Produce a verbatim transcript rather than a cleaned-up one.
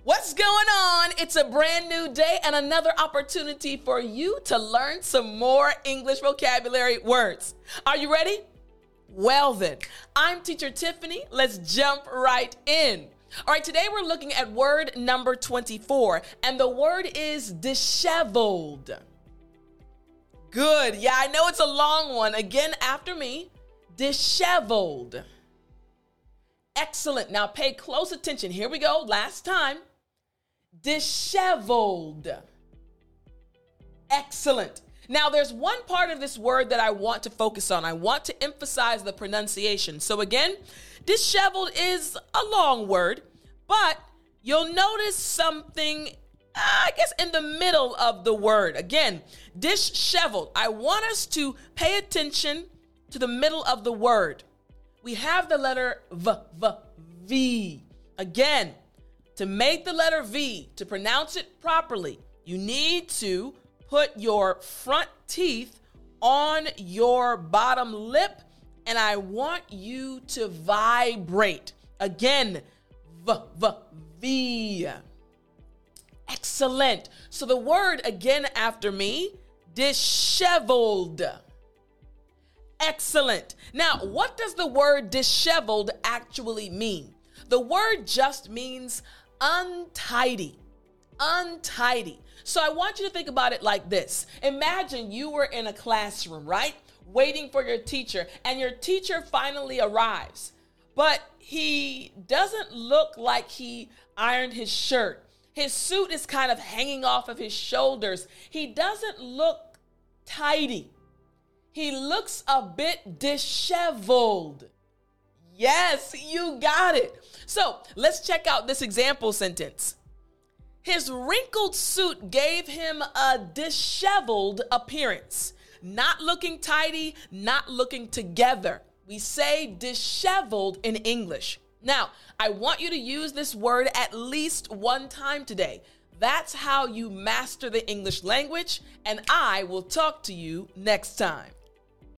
What's going on? It's a brand new day and another opportunity for you to learn some more English vocabulary words. Are you ready? Well then, I'm Teacher Tiffany. Let's jump right in. All right, today we're looking at word number twenty-four, and the word is disheveled. Good. Yeah, I know it's a long one. Again, after me, disheveled. Excellent. Now pay close attention. Here we go. Last time. Disheveled. Excellent. Now there's one part of this word that I want to focus on. I want to emphasize the pronunciation. So again, disheveled is a long word, but you'll notice something, I guess, in the middle of the word. Again, disheveled. I want us to pay attention to the middle of the word. We have the letter V, V, V. Again, to make the letter V, to pronounce it properly, you need to put your front teeth on your bottom lip, and I want you to vibrate. Again, V, V, V. Excellent. So the word again after me, disheveled. Excellent. Now, what does the word disheveled actually mean? The word just means untidy. Untidy. So I want you to think about it like this. Imagine you were in a classroom, right? Waiting for your teacher, and your teacher finally arrives, but he doesn't look like he ironed his shirt. His suit is kind of hanging off of his shoulders. He doesn't look tidy. He looks a bit disheveled. Yes, you got it. So let's check out this example sentence. His wrinkled suit gave him a disheveled appearance. Not looking tidy, not looking together. We say disheveled in English. Now, I want you to use this word at least one time today. That's how you master the English language, and I will talk to you next time.